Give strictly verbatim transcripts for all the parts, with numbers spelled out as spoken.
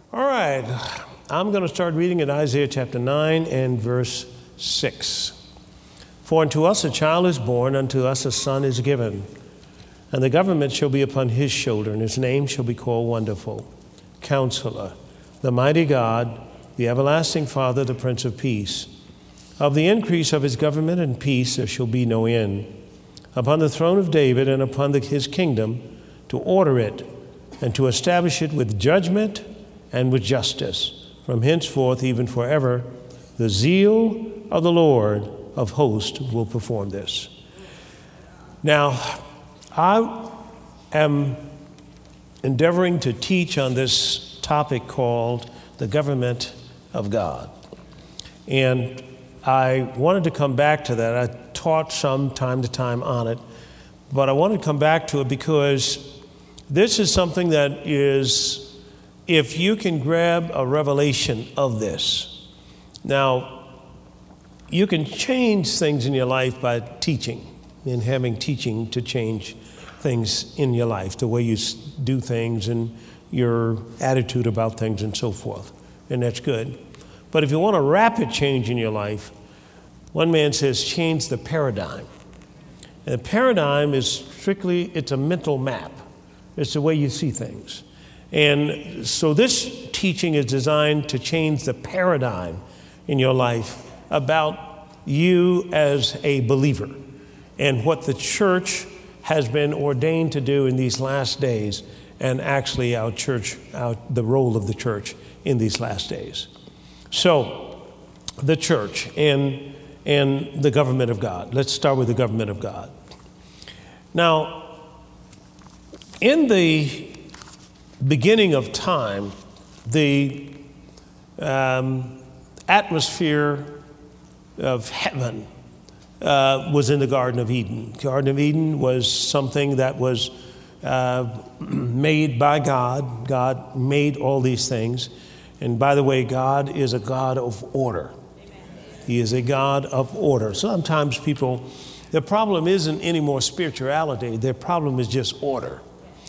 All right, I'm going to start reading at Isaiah chapter nine and verse six. For unto us a child is born, unto us a son is given, and the government shall be upon his shoulder, and his name shall be called Wonderful, Counselor, the Mighty God, the Everlasting Father, the Prince of Peace. Of the increase of his government and peace there shall be no end, upon the throne of David and upon the, his kingdom, to order it and to establish it with judgment and with justice, from henceforth even forever. The zeal of the Lord of hosts will perform this. Now, I am endeavoring to teach on this topic called the government of God. And I wanted to come back to that. I taught some time to time on it, but I want to come back to it because this is something that is, if you can grab a revelation of this. Now, you can change things in your life by teaching and having teaching to change things in your life, the way you do things and your attitude about things and so forth, and that's good. But if you want a rapid change in your life, one man says change the paradigm. And the paradigm is strictly, it's a mental map. It's the way you see things. And so this teaching is designed to change the paradigm in your life about you as a believer and what the church has been ordained to do in these last days, and actually our church, our, the role of the church in these last days. So the church and, and the government of God. Let's start with the government of God. Now, in the beginning of time, the um, atmosphere of heaven uh, was in the Garden of Eden. The Garden of Eden was something that was uh, made by God. God made all these things. And by the way, God is a God of order. He is a God of order. Sometimes people, their problem isn't any more spirituality. Their problem is just order.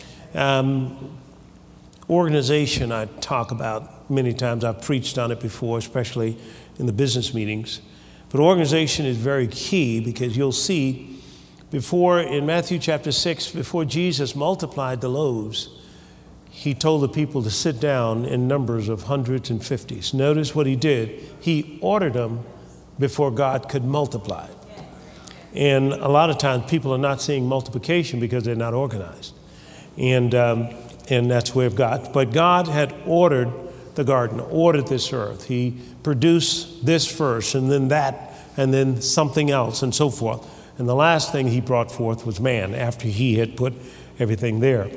Um, Organization I talk about many times. I've preached on it before, especially in the business meetings. But organization is very key, because you'll see before, in Matthew chapter six, before Jesus multiplied the loaves, he told the people to sit down in numbers of hundreds and fifties. Notice what he did. He ordered them before God could multiply. And a lot of times people are not seeing multiplication because they're not organized. And um, And that's the way of God. But God had ordered the garden, ordered this earth. He produced this first, and then that, and then something else, and so forth. And the last thing he brought forth was man, after he had put everything there.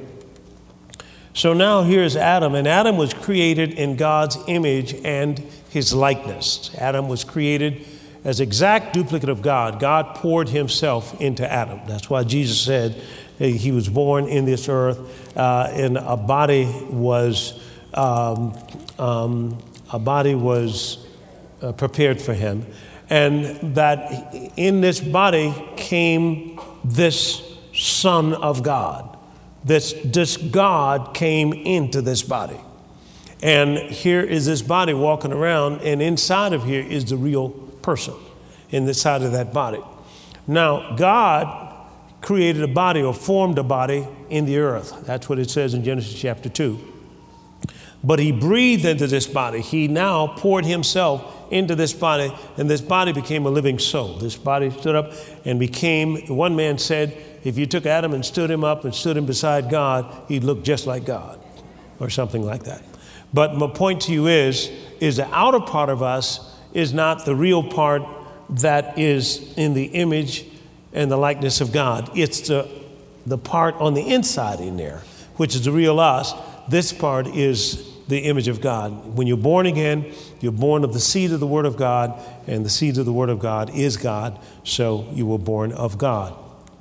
So now here's Adam, and Adam was created in God's image and his likeness. Adam was created as exact duplicate of God. God poured himself into Adam. That's why Jesus said, he was born in this earth, uh, and a body was um, um, a body was uh, prepared for him, and that in this body came this Son of God. This this God came into this body, and here is this body walking around, and inside of here is the real person, in the side of that body. Now God created a body, or formed a body in the earth. That's what it says in Genesis chapter two. But he breathed into this body. He now poured himself into this body, and this body became a living soul. This body stood up and became, one man said, if you took Adam and stood him up and stood him beside God, he'd look just like God, or something like that. But my point to you is, is the outer part of us is not the real part that is in the image and the likeness of God. It's the, the part on the inside in there, which is the real us. This part is the image of God. When you're born again, you're born of the seed of the Word of God, and the seed of the Word of God is God, so you were born of God.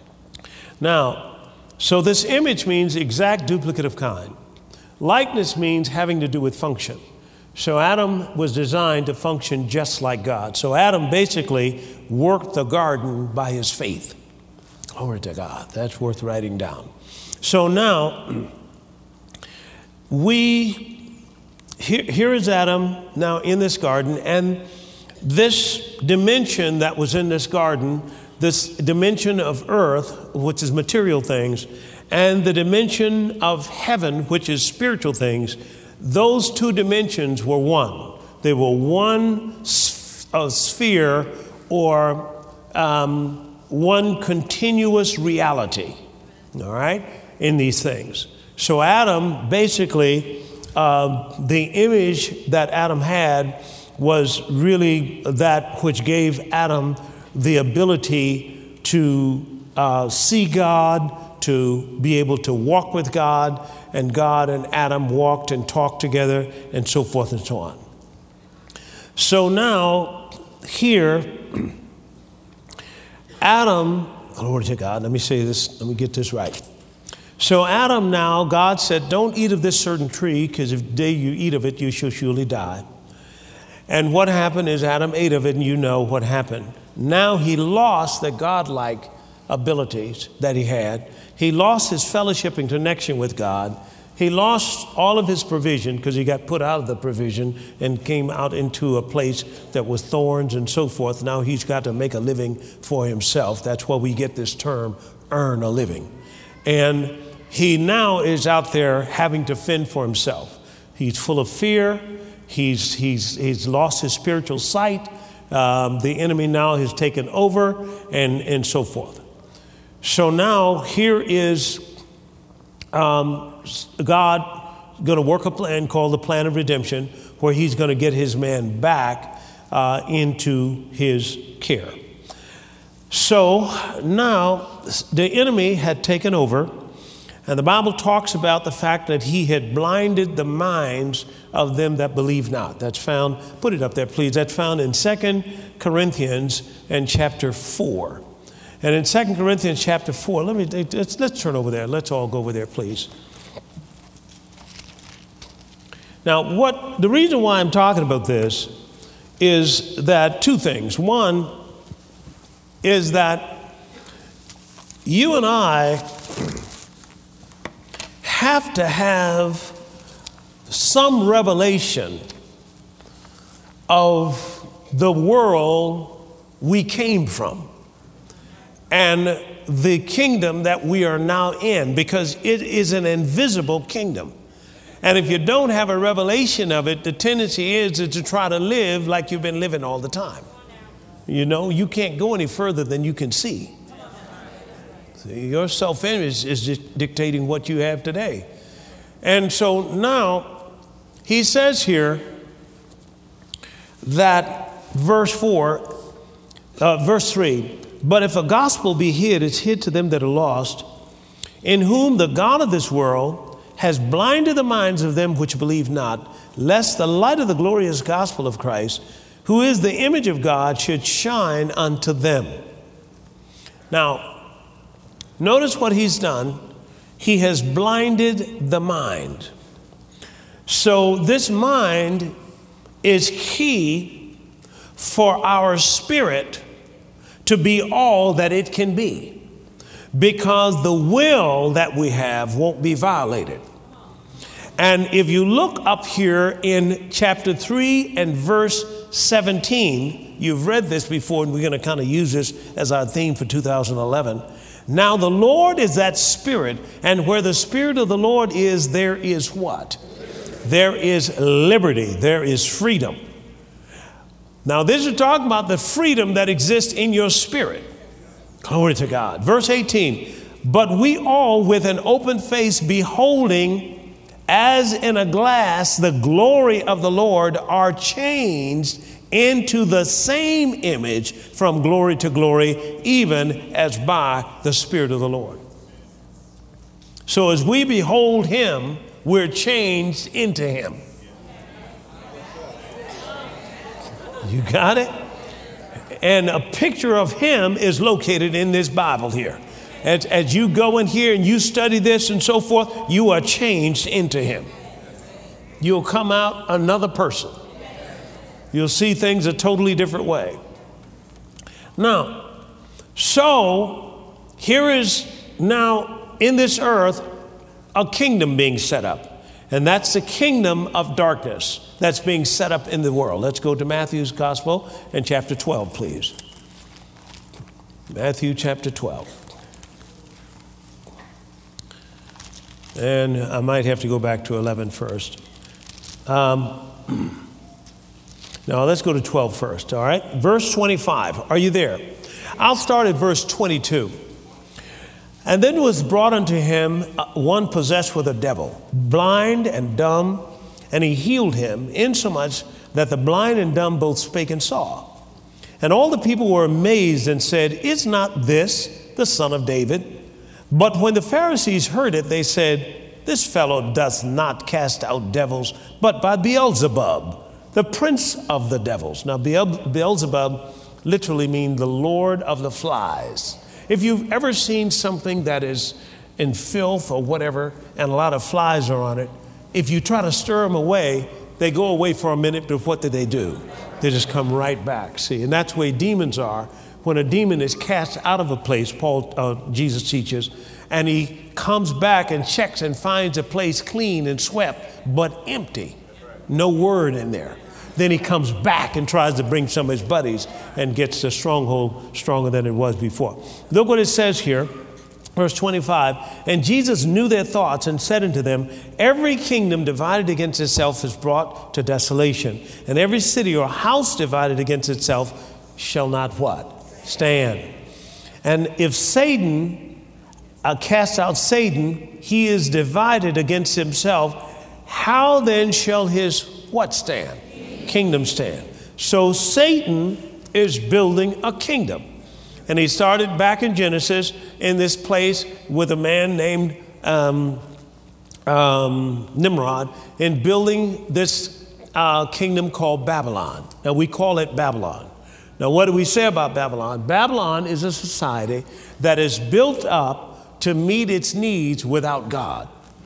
Now, so this image means exact duplicate of kind. Likeness means having to do with function. So Adam was designed to function just like God. So Adam basically worked the garden by his faith. Glory to God. That's worth writing down. So now, we here, here is Adam now in this garden, and this dimension that was in this garden, this dimension of earth, which is material things, and the dimension of heaven, which is spiritual things, those two dimensions were one. They were one sphere or um, one continuous reality, all right, in these things. So Adam, basically, uh, the image that Adam had was really that which gave Adam the ability to uh, see God, to be able to walk with God, and God and Adam walked and talked together, and so forth and so on. So now, here, Adam, glory to God, let me say this, let me get this right. So Adam now, God said, don't eat of this certain tree, because if the day you eat of it, you shall surely die. And what happened is Adam ate of it, and you know what happened. Now he lost the godlike abilities that he had. He lost his fellowship and connection with God. He lost all of his provision because he got put out of the provision and came out into a place that was thorns and so forth. Now he's got to make a living for himself. That's why we get this term, earn a living. And he now is out there having to fend for himself. He's full of fear. He's, he's, he's lost his spiritual sight. Um, the enemy now has taken over and, and so forth. So now here is um, God going to work a plan called the plan of redemption, where he's going to get his man back uh, into his care. So now the enemy had taken over, and the Bible talks about the fact that he had blinded the minds of them that believe not. That's found, put it up there, please. That's found in Second Corinthians and chapter four. And in Second Corinthians chapter four, let me let's, let's turn over there. Let's all go over there, please. Now, what the reason why I'm talking about this is that two things. One is that you and I have to have some revelation of the world we came from and the kingdom that we are now in, because it is an invisible kingdom. And if you don't have a revelation of it, the tendency is to try to live like you've been living all the time. You know, you can't go any further than you can see. See, your self-image is just dictating what you have today. And so now he says here that verse four, uh, verse three, but if a gospel be hid, it's hid to them that are lost, in whom the God of this world has blinded the minds of them which believe not, lest the light of the glorious gospel of Christ, who is the image of God, should shine unto them. Now, notice what he's done. He has blinded the mind. So this mind is key for our spirit to be all that it can be, because the will that we have won't be violated. And if you look up here in chapter three and verse seventeen, you've read this before, and we're going to kind of use this as our theme for two thousand eleven. Now the Lord is that Spirit, and where the Spirit of the Lord is, there is what? There is liberty. There is freedom. Now this is talking about the freedom that exists in your spirit. Glory to God. Verse eighteen, but we all with an open face beholding as in a glass the glory of the Lord are changed into the same image from glory to glory, even as by the Spirit of the Lord. So as we behold him, we're changed into him. You got it? And a picture of him is located in this Bible here. As, as you go in here and you study this and so forth, you are changed into him. You'll come out another person. You'll see things a totally different way. Now, so here is now in this earth a kingdom being set up. And that's the kingdom of darkness that's being set up in the world. Let's go to Matthew's gospel and chapter twelve, please. Matthew chapter twelve. And I might have to go back to eleven first. Um, now let's go to twelve first, all right? Verse twenty-five, are you there? I'll start at verse twenty-two. And then was brought unto him one possessed with a devil, blind and dumb, and he healed him, insomuch that the blind and dumb both spake and saw. And all the people were amazed and said, Is not this the son of David? But when the Pharisees heard it, they said, This fellow doth not cast out devils, but by Beelzebub, the prince of the devils. Now, Beel- Beelzebub literally means the Lord of the flies. If you've ever seen something that is in filth or whatever, and a lot of flies are on it, if you try to stir them away, they go away for a minute, but what do they do? They just come right back, see? And that's the way demons are. When a demon is cast out of a place, Paul, uh, Jesus teaches, and he comes back and checks and finds a place clean and swept, but empty. No word in there. Then he comes back and tries to bring some of his buddies and gets the stronghold stronger than it was before. Look what it says here, verse twenty-five. And Jesus knew their thoughts and said unto them, Every kingdom divided against itself is brought to desolation, and every city or house divided against itself shall not what? Stand. And if Satan uh, casts out Satan, he is divided against himself. How then shall his what stand? Kingdom stand. So Satan is building a kingdom. And he started back in Genesis in this place with a man named um, um, Nimrod in building this uh, kingdom called Babylon. Now we call it Babylon. Now what do we say about Babylon? Babylon is a society that is built up to meet its needs without God.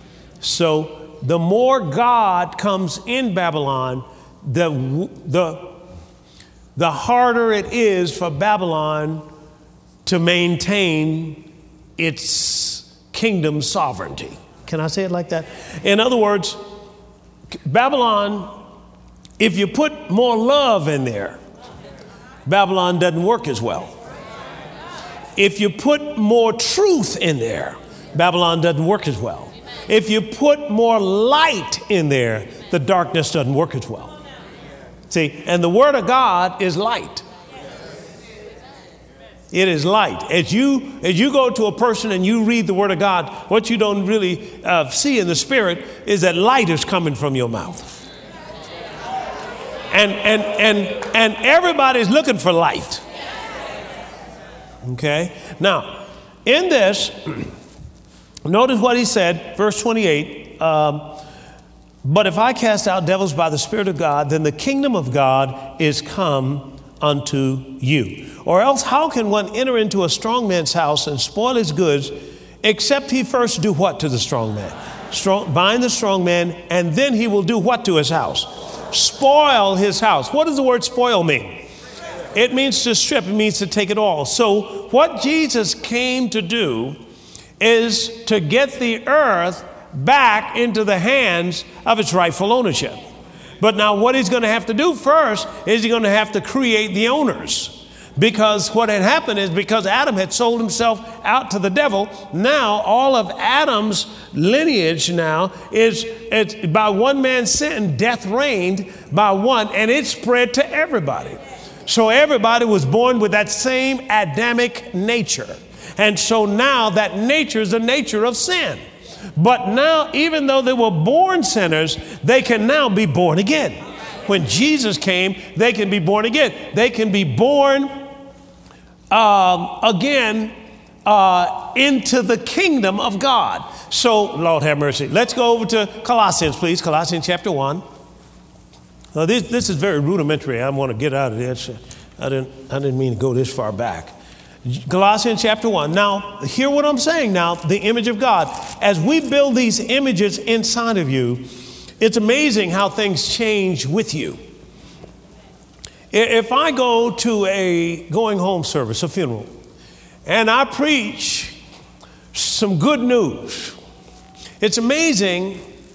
So the more God comes in Babylon, the the the harder it is for Babylon to maintain its kingdom sovereignty. Can I say it like that? In other words, Babylon, if you put more love in there, Babylon doesn't work as well. If you put more truth in there, Babylon doesn't work as well. If you put more light in there, the darkness doesn't work as well. See, and the Word of God is light. It is light. As you as you go to a person and you read the Word of God, what you don't really uh, see in the Spirit is that light is coming from your mouth. And and and and everybody's looking for light. Okay? Now, in this, notice what he said, verse twenty-eight. Um, But if I cast out devils by the Spirit of God, then the kingdom of God is come unto you. Or else how can one enter into a strong man's house and spoil his goods, except he first do what to the strong man? Strong, bind the strong man, and then he will do what to his house? Spoil his house. What does the word spoil mean? It means to strip. It means to take it all. So what Jesus came to do is to get the earth back into the hands of its rightful ownership. But now what he's going to have to do first is he's going to have to create the owners. Because what had happened is because Adam had sold himself out to the devil, now all of Adam's lineage now is it's by one man's sin, death reigned by one, and it spread to everybody. So everybody was born with that same Adamic nature. And so now that nature is the nature of sin. But now, even though they were born sinners, they can now be born again. When Jesus came, they can be born again. They can be born um, again uh, into the kingdom of God. So, Lord have mercy. Let's go over to Colossians, please. Colossians chapter one. Now, this, this is very rudimentary. I want to get out of this. I didn't, I didn't mean to go this far back. Colossians chapter one. Now, hear what I'm saying now, the image of God. As we build these images inside of you, it's amazing how things change with you. If I go to a going home service, a funeral, and I preach some good news, it's amazing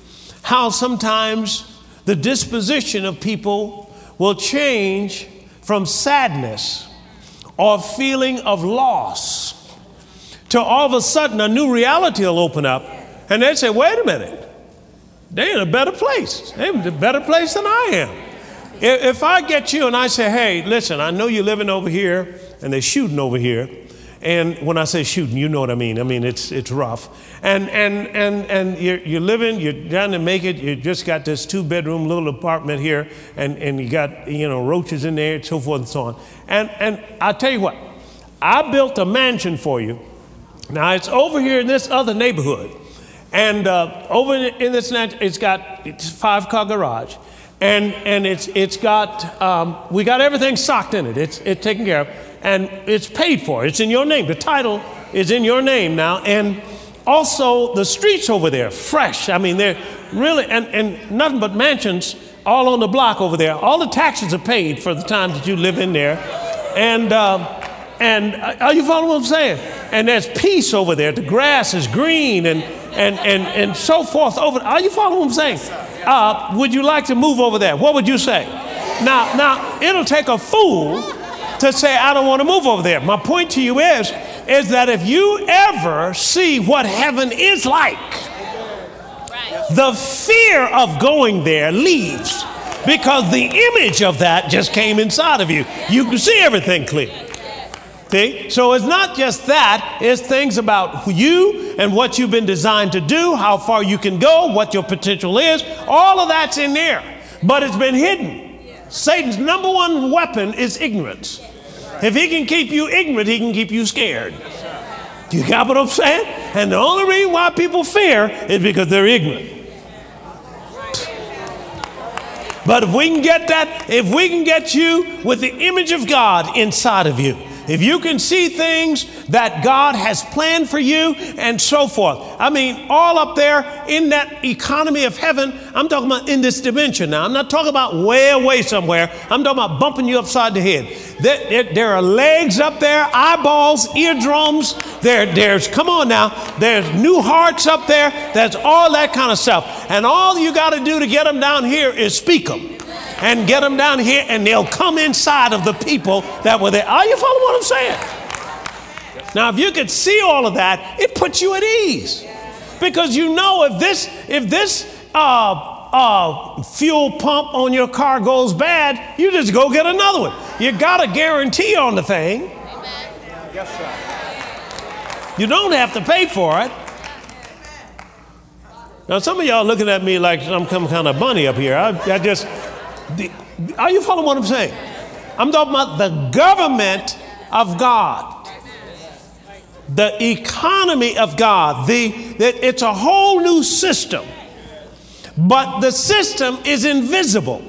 how sometimes the disposition of people will change from sadness or feeling of loss to all of a sudden a new reality will open up, and they say, wait a minute, they're in a better place. They're in a better place than I am. If I get you and I say, hey, listen, I know you're living over here and they're shooting over here. And when I say shooting, you know what I mean. I mean, it's it's rough. And and and and you're, you're living, you're trying to make it. You just got this two-bedroom little apartment here, and, and you got, you know, roaches in there, and so forth and so on. And and I'll tell you what, I built a mansion for you. Now, it's over here in this other neighborhood. And uh, over in this, it's got it's five-car garage. And and it's it's got um, we got everything socked in it. It's it's taken care of, and it's paid for. It's in your name. The title is in your name now, and also the streets over there, fresh. I mean, they're really and and nothing but mansions all on the block over there. All the taxes are paid for the time that you live in there, and um, and uh, are you following what I'm saying? And there's peace over there. The grass is green, and and and and so forth. Over. Are you following what I'm saying? Uh, would you like to move over there? What would you say? Now, now it'll take a fool to say, I don't want to move over there. My point to you is, is that if you ever see what heaven is like, the fear of going there leaves, because the image of that just came inside of you. You can see everything clear. See? So it's not just that, it's things about you and what you've been designed to do, how far you can go, what your potential is. All of that's in there, but it's been hidden. Satan's number one weapon is ignorance. If he can keep you ignorant, he can keep you scared. You got what I'm saying? And the only reason why people fear is because they're ignorant. But if we can get that, if we can get you with the image of God inside of you, if you can see things that God has planned for you and so forth. I mean, all up there in that economy of heaven. I'm talking about in this dimension now. I'm not talking about way away somewhere. I'm talking about bumping you upside the head. There, there, there are legs up there, eyeballs, eardrums. There, there's, come on now, there's new hearts up there. There's all that kind of stuff. And all you got to do to get them down here is speak them. And get them down here, and they'll come inside of the people that were there. Are you following what I'm saying? Now, if you could see all of that, it puts you at ease, because you know if this if this uh, uh, fuel pump on your car goes bad, you just go get another one. You got a guarantee on the thing. Yes, sir. You don't have to pay for it. Now, some of y'all looking at me like I'm some kind of bunny up here. I, I just. The, are you following what I'm saying? I'm talking about the government of God, the economy of God. The, the, it's a whole new system, but the system is invisible.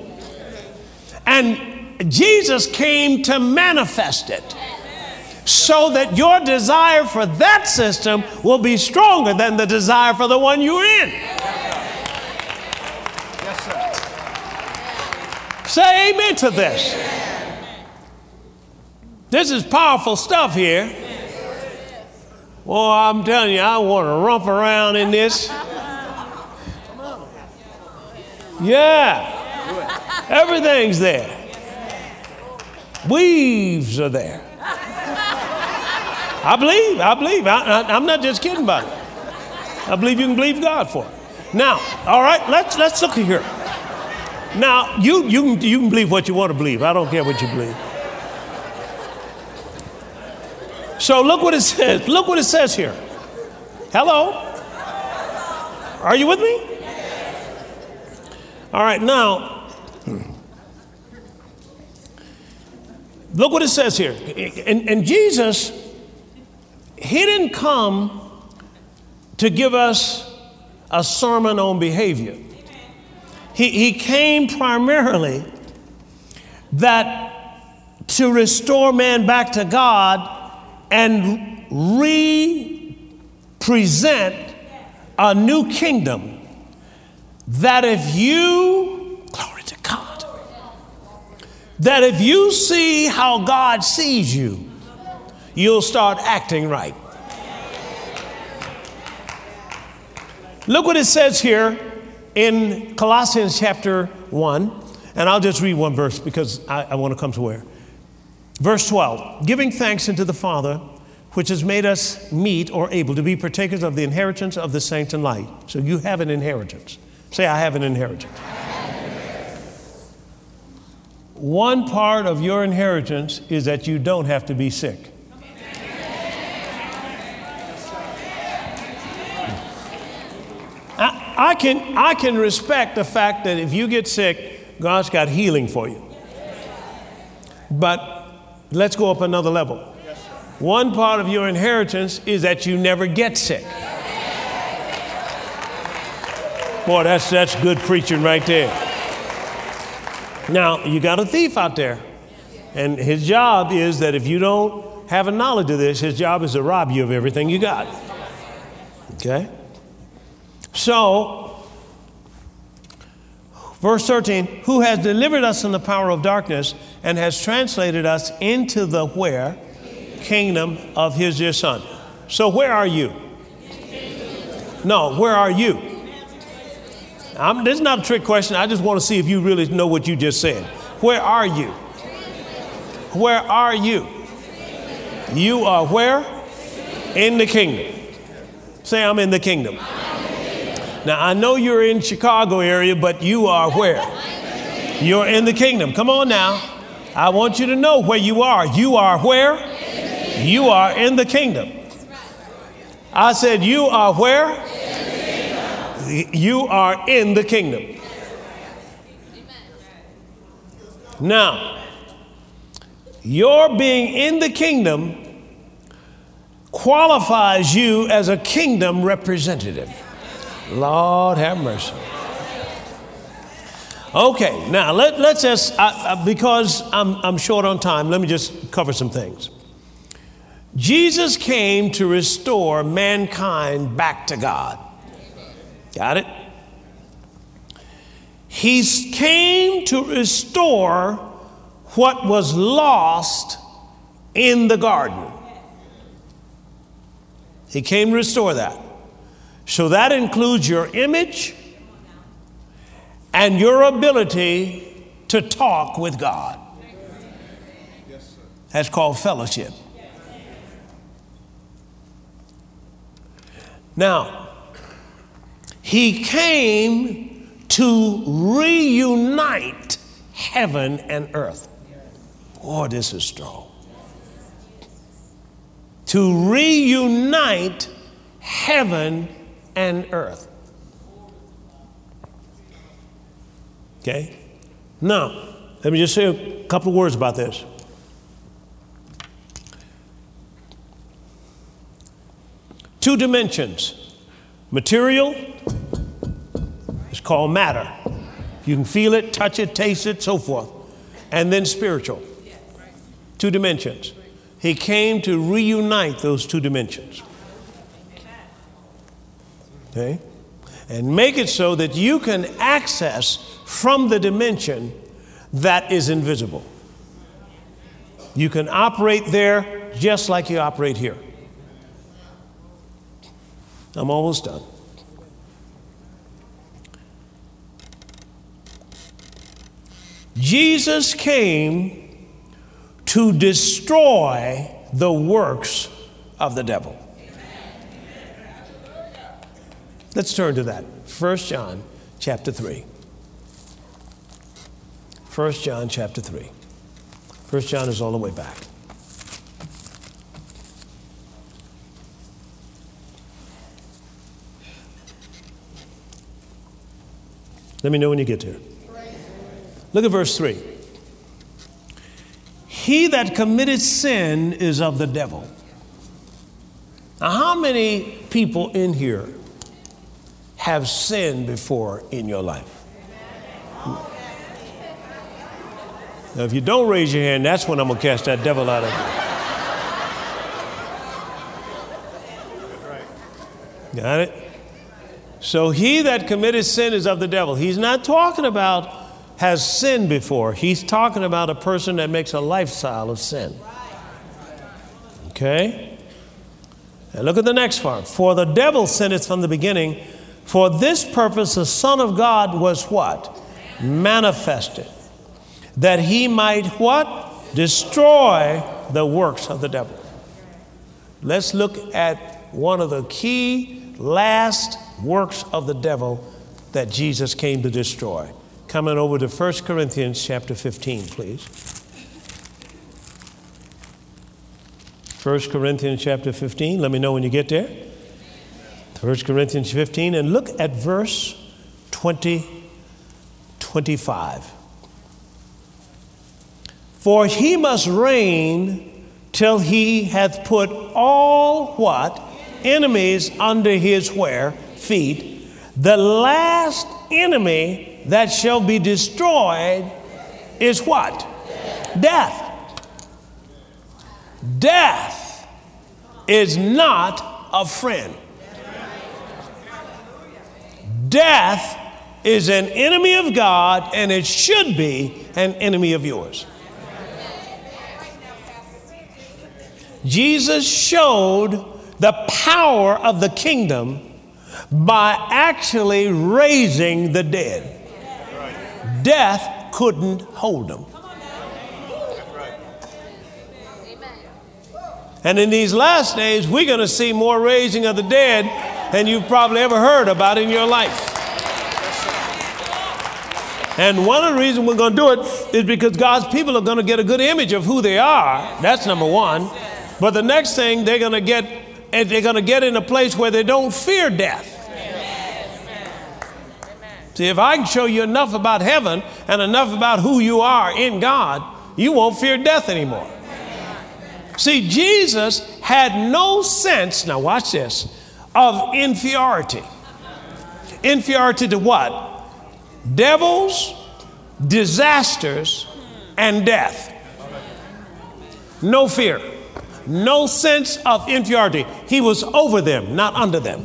And Jesus came to manifest it so that your desire for that system will be stronger than the desire for the one you're in. Say amen to this. This is powerful stuff here. Well, I'm telling you, I want to romp around in this. Yeah. Everything's there. Weaves are there. I believe, I believe. I, I, I'm not just kidding about it. I believe you can believe God for it. Now, all right, let's let's look here. Now, you, you, can, you can believe what you want to believe. I don't care what you believe. So look what it says. Look what it says here. Hello? Are you with me? All right, now, look what it says here. And, and Jesus, he didn't come to give us a sermon on behavior. He, he came primarily that to restore man back to God and re-present a new kingdom that if you, glory to God, that if you see how God sees you, you'll start acting right. Look what it says here in Colossians chapter one, and I'll just read one verse because I, I want to come to where. Verse twelve, giving thanks unto the Father, which has made us meet or able to be partakers of the inheritance of the saints in light. So you have an inheritance. Say, I have an inheritance. One part of your inheritance is that you don't have to be sick. I, I can, I can respect the fact that if you get sick, God's got healing for you. But let's go up another level. One part of your inheritance is that you never get sick. Boy, that's, that's good preaching right there. Now, you got a thief out there, and his job is that if you don't have a knowledge of this, his job is to rob you of everything you got. Okay? So, verse thirteen, who has delivered us from the power of darkness and has translated us into the where? Kingdom of his dear Son. So where are you? No, where are you? I'm, this is not a trick question. I just want to see if you really know what you just said. Where are you? Where are you? You are where? In the kingdom. Say, I'm in the kingdom. Now, I know you're in Chicago area, but you are where? You're in the kingdom. Come on now. I want you to know where you are. You are where? You are in the kingdom. I said, you are where? You are in the kingdom. Now, your being in the kingdom qualifies you as a kingdom representative. Lord have mercy. Okay, now let, let's just, I, I, because I'm, I'm short on time, let me just cover some things. Jesus came to restore mankind back to God. Got it? He came to restore what was lost in the garden. He came to restore that. So that includes your image and your ability to talk with God. That's called fellowship. Now, he came to reunite heaven and earth. Oh, this is strong. To reunite heaven and earth. Okay? Now, let me just say a couple of words about this. Two dimensions. Material is called matter. You can feel it, touch it, taste it, so forth. And then spiritual. Two dimensions. He came to reunite those two dimensions. Okay? And make it so that you can access from the dimension that is invisible. You can operate there just like you operate here. I'm almost done. Jesus came to destroy the works of the devil. Let's turn to that. First John chapter three. First John chapter three. First John is all the way back. Let me know when you get there. Look at verse three. He that committed sin is of the devil. Now, how many people in here have sinned before in your life? Now, if you don't raise your hand, that's when I'm going to cast that devil out of you. Got it? So he that committed sin is of the devil. He's not talking about has sinned before. He's talking about a person that makes a lifestyle of sin. Okay? And look at the next part. For the devil sinneth from the beginning, For this purpose the Son of God was what? Manifested. That he might what? Destroy the works of the devil. Let's look at one of the key last works of the devil that Jesus came to destroy. Coming over to First Corinthians chapter fifteen, please. First Corinthians chapter fifteen. Let me know when you get there. First Corinthians fifteen, and look at verse twenty, twenty-five. For he must reign till he hath put all what? Enemies under his where? Feet. The last enemy that shall be destroyed is what? Death. Death is not a friend. Death is an enemy of God, and it should be an enemy of yours. Jesus showed the power of the kingdom by actually raising the dead. Death couldn't hold him. And in these last days, we're going to see more raising of the dead than you've probably ever heard about in your life. And one of the reasons we're going to do it is because God's people are going to get a good image of who they are. That's number one. But the next thing, they're going to get, they're going to get in a place where they don't fear death. See, if I can show you enough about heaven and enough about who you are in God, you won't fear death anymore. See, Jesus had no sense, now watch this, of inferiority. Inferiority to what? Devils, disasters, and death. No fear. No sense of inferiority. He was over them, not under them.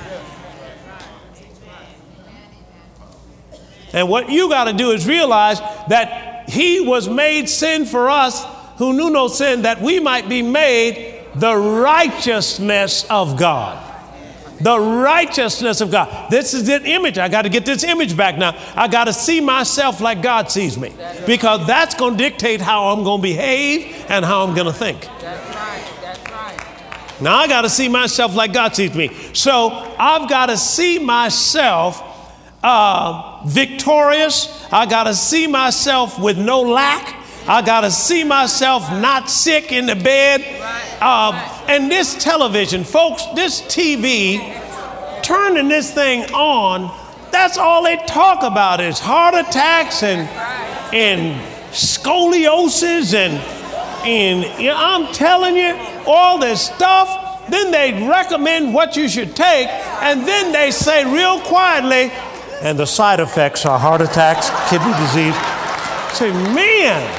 And what you got to do is realize that he was made sin for us who knew no sin, that we might be made the righteousness of God. The righteousness of God. This is the image. I got to get this image back now. I got to see myself like God sees me, because that's going to dictate how I'm going to behave and how I'm going to think. That's right. That's right. Now I got to see myself like God sees me. So I've got to see myself uh, victorious. I got to see myself with no lack. I got to see myself not sick in the bed. Uh, and this television, folks, this T V, turning this thing on, that's all they talk about is heart attacks and, and scoliosis and, and you know, I'm telling you, all this stuff. Then they recommend what you should take, and then they say real quietly, and the side effects are heart attacks, kidney disease. Say, man.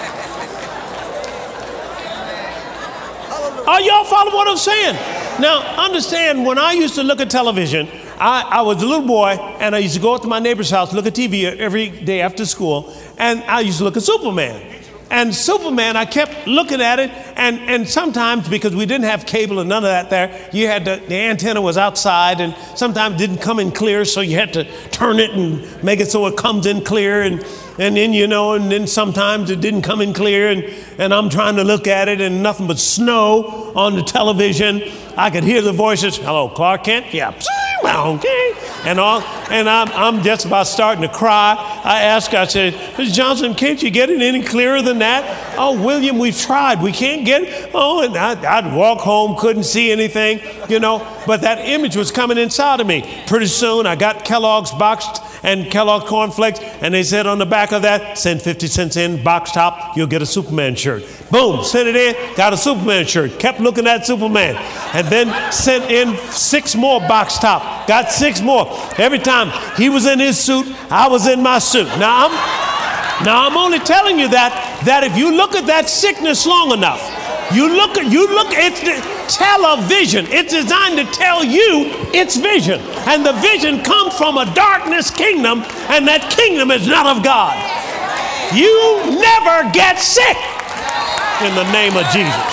Are y'all following what I'm saying? Now, understand, when I used to look at television, I, I was a little boy, and I used to go up to my neighbor's house, look at T V every day after school, and I used to look at Superman. And Superman, I kept looking at it, and, and sometimes, because we didn't have cable and none of that there, you had to, the antenna was outside, and sometimes it didn't come in clear, so you had to turn it and make it so it comes in clear, and, and then, you know, and then sometimes it didn't come in clear, and, and I'm trying to look at it, and nothing but snow on the television. I could hear the voices, hello, Clark Kent? Yeah, okay. And all, and I'm, I'm just about starting to cry. I asked, I said, Mister Johnson, can't you get it any clearer than that? Oh, William, we've tried. We can't get it. Oh, and I'd, I'd walk home, couldn't see anything, you know, but that image was coming inside of me. Pretty soon I got Kellogg's boxed and Kellogg's cornflakes, and they said on the back of that, send fifty cents in, box top, you'll get a Superman shirt. Boom, sent it in, got a Superman shirt, kept looking at Superman, and then sent in six more box top, got six more. Every time he was in his suit, I was in my suit. Now I'm, now I'm only telling you that, that if you look at that sickness long enough, you look at, you look, it's the television. It's designed to tell you its vision. And the vision comes from a darkness kingdom, and that kingdom is not of God. You never get sick in the name of Jesus.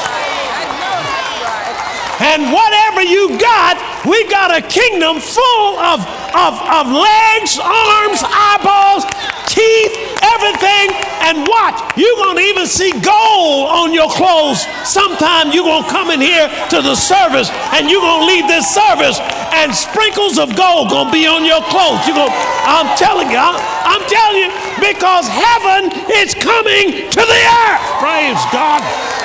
And whatever you got, we got a kingdom full of of, of legs, arms, eyeballs, teeth, everything. And watch, you're going to even see gold on your clothes. Sometime you're going to come in here to the service and you're going to leave this service and sprinkles of gold going to be on your clothes. You're going, I'm telling you, I'm, I'm telling you, because heaven is coming to the earth. Praise God.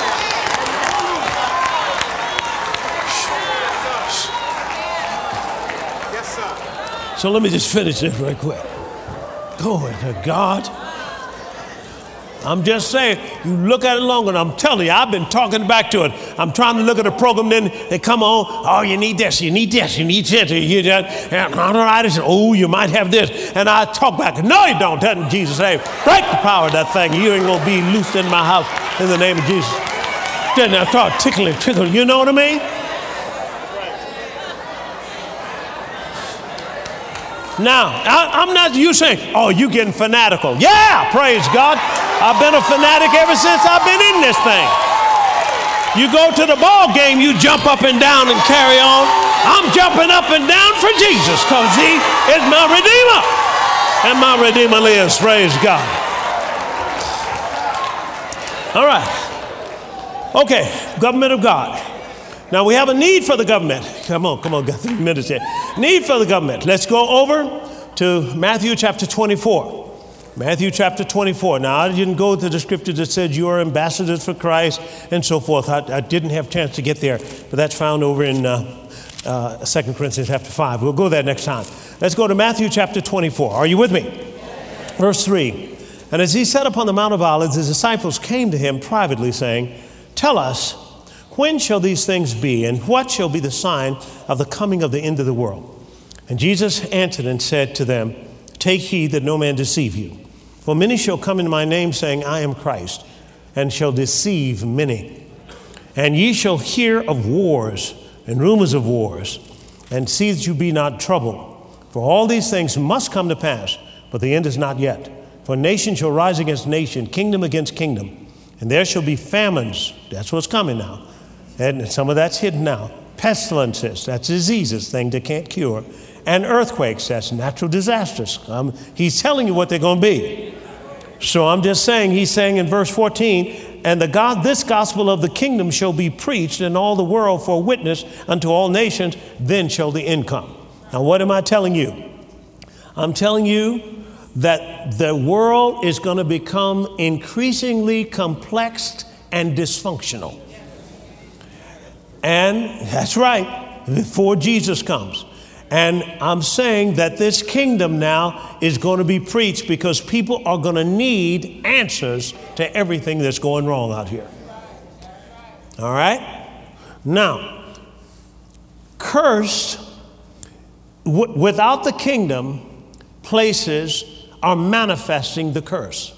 So let me just finish this right quick. Glory to God. I'm just saying, you look at it longer, and I'm telling you, I've been talking back to it. I'm trying to look at the program, then they come on, oh, you need this, you need this, you need this, you need that, and arthritis, oh, you might have this. And I talk back, no, you don't, doesn't Jesus say, break the power of that thing, you ain't going to be loosed in my house in the name of Jesus. Then I start tickling, tickling, you know what I mean? Now, I, I'm not, you saying, oh, you getting fanatical. Yeah, praise God. I've been a fanatic ever since I've been in this thing. You go to the ball game, you jump up and down and carry on. I'm jumping up and down for Jesus because he is my Redeemer. And my Redeemer lives, praise God. All right. Okay, government of God. Now, we have a need for the government. Come on, come on, got three minutes here. Need for the government. Let's go over to Matthew chapter twenty-four. Matthew chapter twenty-four. Now, I didn't go to the scripture that said you are ambassadors for Christ and so forth. I, I didn't have a chance to get there, but that's found over in uh, uh, Second Corinthians chapter five. We'll go there next time. Let's go to Matthew chapter twenty-four. Are you with me? Yes. Verse three. And as he sat upon the Mount of Olives, his disciples came to him privately, saying, tell us, when shall these things be, and what shall be the sign of the coming of the end of the world? And Jesus answered and said to them, take heed that no man deceive you. For many shall come in my name, saying, I am Christ, and shall deceive many. And ye shall hear of wars and rumors of wars, and see that you be not troubled. For all these things must come to pass, but the end is not yet. For nation shall rise against nation, kingdom against kingdom, and there shall be famines. That's what's coming now. And some of that's hidden now. Pestilences, that's diseases, thing they can't cure. And earthquakes, that's natural disasters. Um, he's telling you what they're going to be. So I'm just saying, he's saying in verse fourteen, and the God, this gospel of the kingdom shall be preached in all the world for a witness unto all nations, then shall the end come. Now, what am I telling you? I'm telling you that the world is going to become increasingly complex and dysfunctional. And that's right, before Jesus comes. And I'm saying that this kingdom now is going to be preached because people are going to need answers to everything that's going wrong out here. All right? Now, cursed, w- without the kingdom, places are manifesting the curse.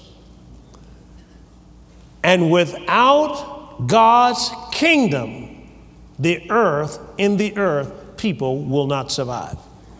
And without God's kingdom, the earth, in the earth, people will not survive.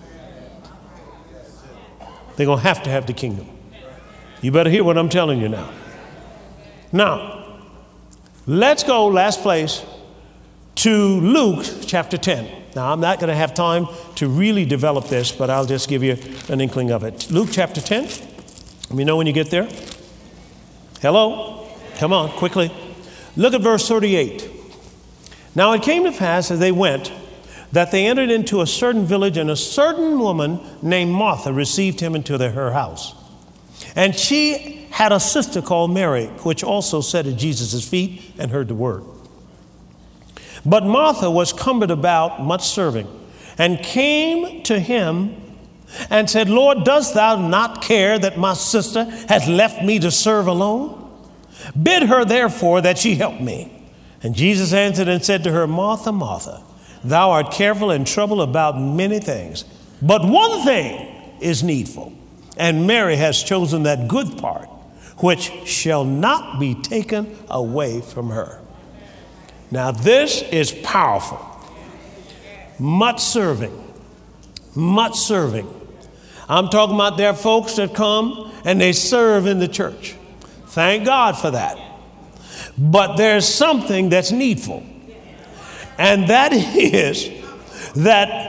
They're going to have to have the kingdom. You better hear what I'm telling you now. Now, let's go, last place, to Luke chapter ten. Now, I'm not going to have time to really develop this, but I'll just give you an inkling of it. Luke chapter ten. Let me know when you get there. Hello? Come on, quickly. Look at verse thirty-eight. Now it came to pass as they went that they entered into a certain village, and a certain woman named Martha received him into the, her house. And she had a sister called Mary, which also sat at Jesus' feet and heard the word. But Martha was cumbered about much serving, and came to him and said, Lord, dost thou not care that my sister hath left me to serve alone? Bid her therefore that she help me. And Jesus answered and said to her, Martha, Martha, thou art careful and troubled about many things, but one thing is needful, and Mary has chosen that good part, which shall not be taken away from her. Now this is powerful. Much serving, much serving. I'm talking about there are folks that come and they serve in the church. Thank God for that. But there's something that's needful. And that is that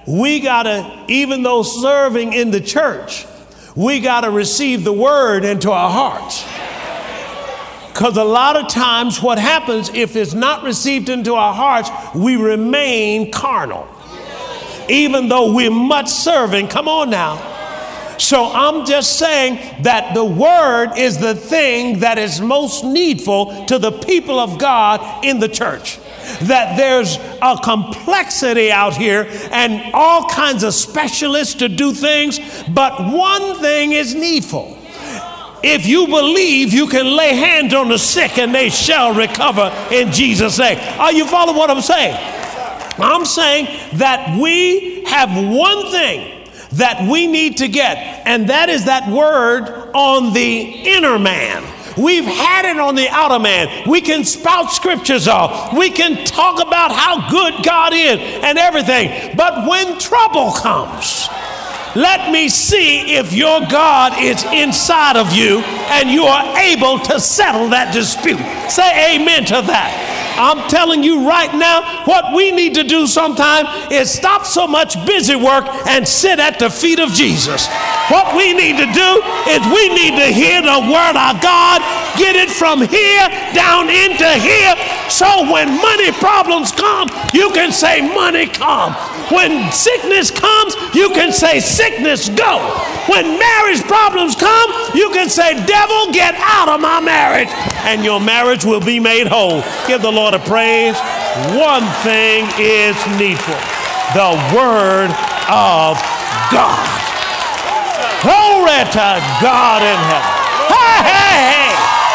we got to, even though serving in the church, we got to receive the word into our hearts. Because a lot of times what happens, if it's not received into our hearts, we remain carnal. Even though we're much serving. Come on now. So I'm just saying that the word is the thing that is most needful to the people of God in the church. That there's a complexity out here and all kinds of specialists to do things, but one thing is needful. If you believe, you can lay hands on the sick and they shall recover in Jesus' name. Are you following what I'm saying? I'm saying that we have one thing that we need to get, and that is that word on the inner man. We've had it on the outer man. We can spout scriptures off. We can talk about how good God is and everything. But when trouble comes, let me see if your God is inside of you and you are able to settle that dispute. Say amen to that. I'm telling you right now, what we need to do sometime is stop so much busy work and sit at the feet of Jesus. What we need to do is we need to hear the word of God, get it from here down into here, so when money problems come, you can say money come. When sickness comes, you can say sickness go. When marriage problems come, you can say devil, get out of my marriage, and your marriage will be made whole. Give the Lord a praise. One thing is needful: the word of God. Glory to God in heaven. Hey, hey, hey.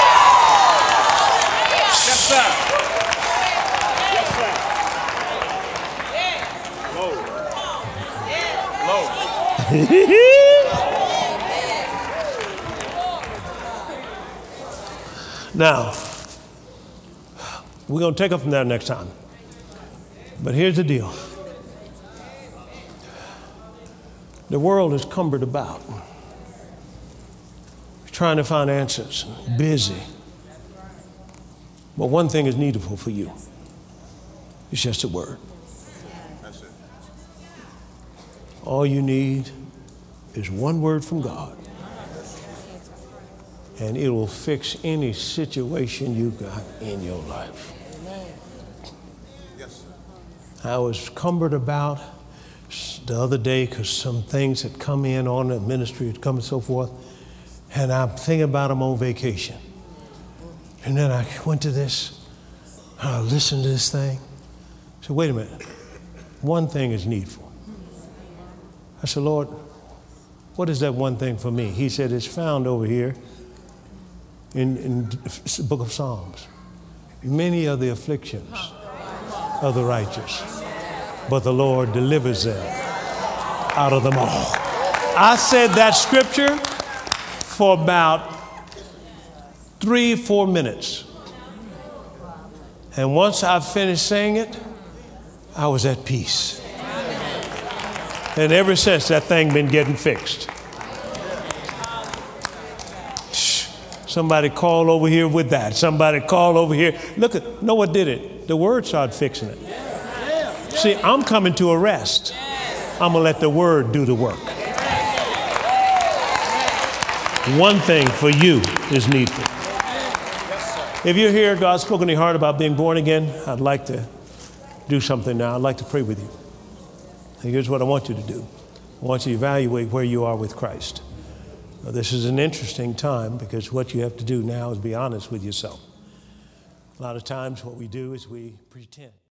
Yes, sir. Yes, sir. Glory. Glory. Now, we're going to take up from there next time. But here's the deal. The world is cumbered about, trying to find answers, busy. But one thing is needful for you. It's just a word. That's it. All you need is one word from God, and it will fix any situation you got in your life. Yes, sir. I was cumbered about the other day because some things had come in on the ministry, had come and so forth, and I'm thinking about them on vacation. And then I went to this, I listened to this thing. I said, wait a minute, one thing is needful. I said, Lord, what is that one thing for me? He said, it's found over here in, in the book of Psalms. Many are the afflictions of the righteous, but the Lord delivers them out of them all. I said that scripture for about three, four minutes. And once I finished saying it, I was at peace. And ever since, that thing been getting fixed. Somebody call over here with that. Somebody call over here. Look at, know what did it? The word started fixing it. See, I'm coming to a rest. I'm going to let the word do the work. One thing for you is needful. If you're here, God's spoken to your heart about being born again, I'd like to do something now. I'd like to pray with you. And here's what I want you to do. I want you to evaluate where you are with Christ. Now, this is an interesting time because what you have to do now is be honest with yourself. A lot of times what we do is we pretend.